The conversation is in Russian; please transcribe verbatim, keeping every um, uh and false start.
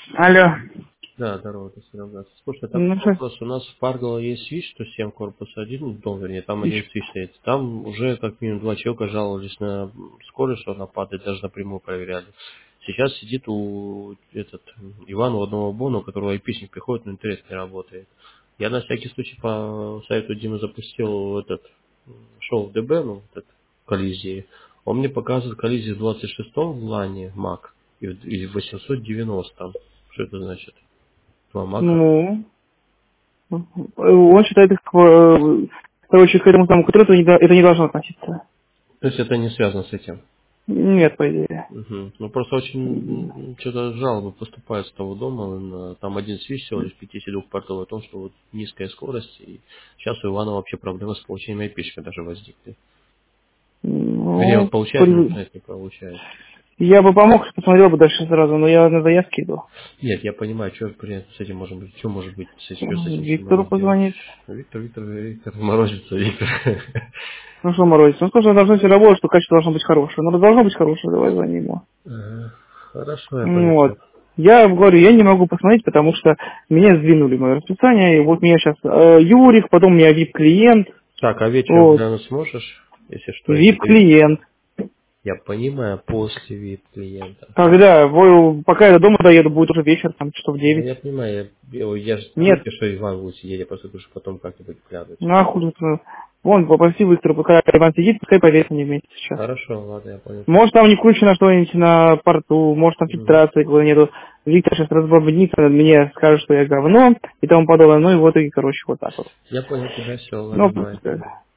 Алло. Да, здорово, это Серега. Слушай, там Ну что? вопрос. У нас в Парголо есть свич сто семь корпус один, ну, дом, вернее, там один Ищ- свич стоит. Там уже как минимум два человека жаловались на скорость, что она падает, даже напрямую проверяли. Сейчас сидит у этот Ивана у одного бона, у которого айпишник приходит, но интернет не работает. Я на всякий случай по совету Димы запустил этот шоу в ДБ, ну, этот коллизии. Он мне показывает коллизию в двадцать шестом в лане Мак и в и в восемьсот девяностом. Что это значит? Два мака. Ну, он считает их, э, короче, к этому самому контракту не до- это не должно относиться. То есть это не связано с этим. Нет, по идее. Угу. Ну просто очень м, что-то жалобы поступают с того дома. на- Там один свич всего лишь пятьдесят два портов о том, что вот низкая скорость. И сейчас у Ивана вообще проблемы с получением айпишника даже возникли. Вернее, он Ну, получает, но при- интернет не получает. я бы помог, посмотрел бы дальше сразу, но я на заявке иду. Нет, я понимаю, что с этим может быть, что может быть, с этим, что с этим все Виктору можно сделать. позвонить. Виктор, Виктор, Виктор, морозится, Виктор. Ну что морозится? Ну что, должно все работать, что качество должно быть хорошее. Ну, должно быть хорошее, давай звони ему. Ага. Хорошо, я Ну, вот. понял. Я говорю, я не могу посмотреть, потому что меня сдвинули мое расписание, и вот меня сейчас э, Юрик, потом у меня вип-клиент, Так, а вечером вот, глянуть сможешь, если что, если ты... вип-клиент. Я понимаю, после вип клиента. Когда? Во- Пока я до дома доеду, будет уже вечер, там, часов Ну, девять. я понимаю, я, я, я же не Нет, думаю, что Иван будет сидеть, я просто думаю, что потом как-нибудь глянуть. нахуй. это. Вон, попроси Виктора, пока Иван сидит, пускай повесит мне вместе сейчас. Хорошо, ладно, я понял. Может, там не кручено что-нибудь на порту, может, там Мгм. фильтрации какой-то нету. Виктор сейчас разбобнится, мне скажет, что я говно, и тому подобное. Ну и вот, и, короче, вот так вот. Я понял тебя, все, Ну, ладно, давай. пускай.